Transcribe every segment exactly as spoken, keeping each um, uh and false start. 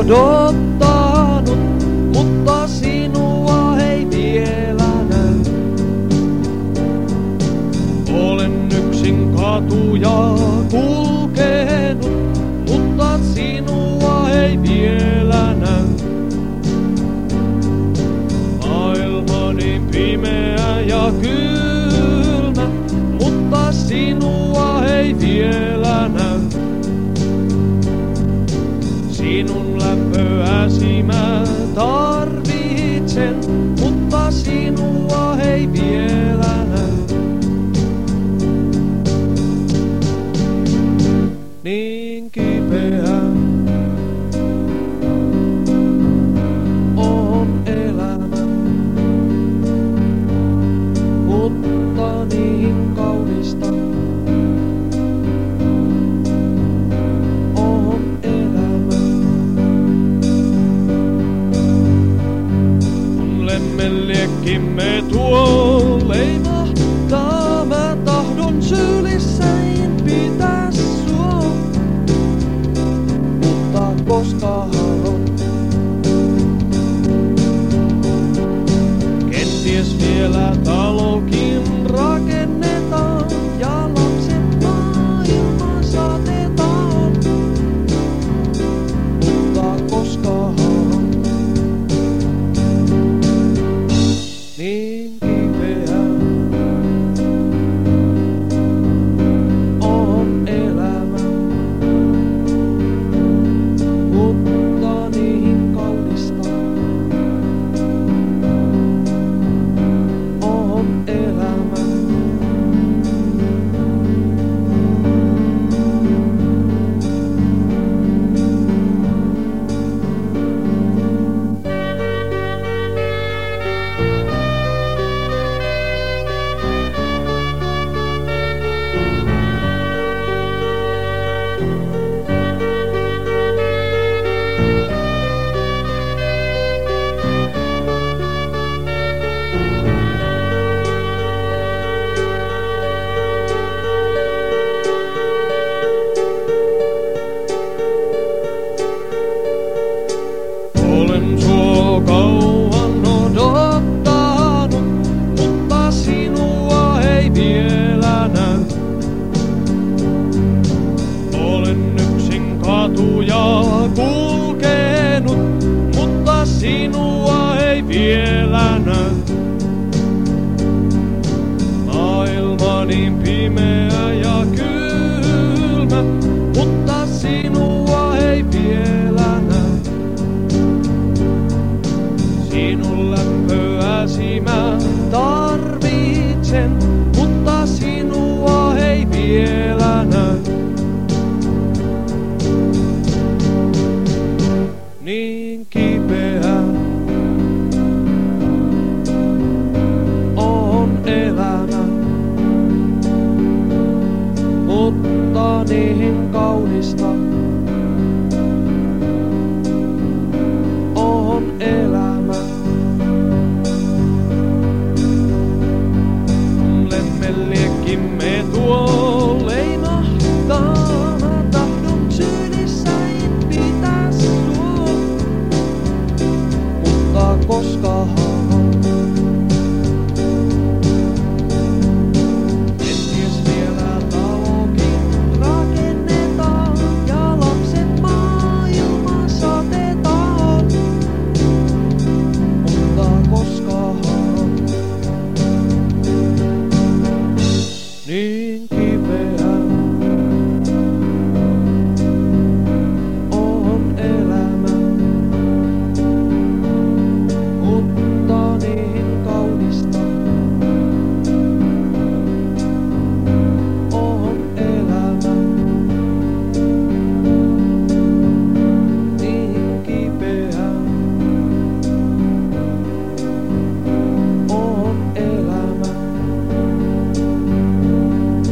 odottanut, mutta sinua ei vielä näy. Olen yksin katuja kulkenut, mutta sinua ei vielä näy. Maailma niin pimeä ja kylmä, mutta sinua ei vielä näy. Sinun lämpöäsi mä tarvitsen, mutta sinua ei vielä näy. Niin kipeä on elämä, mutta niin kaunista on elämä. Kun lemmenliekkimme tuo leimahtaa, mä tahdon sylissäin pitää sua, mutta koska haluan, kenties vielä talokin rakennetaan ja lapset maailmaan saatetaan, mutta koska haluan, niin kipeä on elämä, mutta niin kaunista on elämä. Olen sua kauan odottanut, mutta sinua ei vielä näy. Olen yksin katuja kulkenut, mutta sinua ei vielä näy. Maailma niin pimeä ja kylmä, mutta sinua ei vielä näy. Sinun lämpöäsi mä tarvitsen, mutta sinua ei vielä näy. Niin kipeä on elämä, mutta niin kaunista on elämä. Lemmenliekkimme tuo leimahtaa, mä tahdon sylissäin pitää sua, mutta koska haluan, kenties vielä talokin rakennetaan ja lapset maailmaan saatetaan, mutta koska haluan, niin kipeä on elämä, mutta niin kaunista on elämä. Niin kipeä on elämä.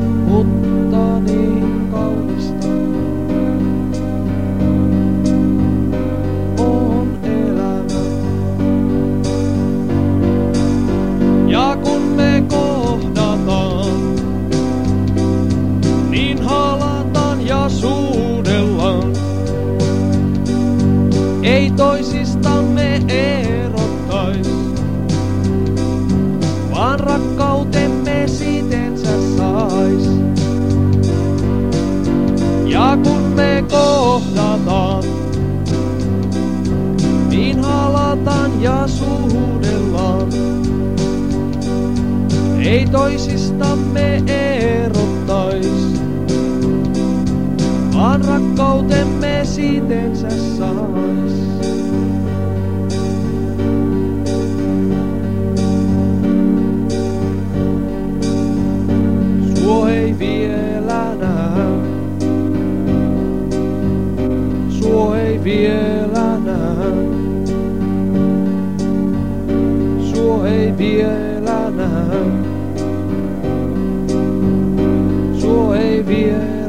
vielä näe. Suo ei vielä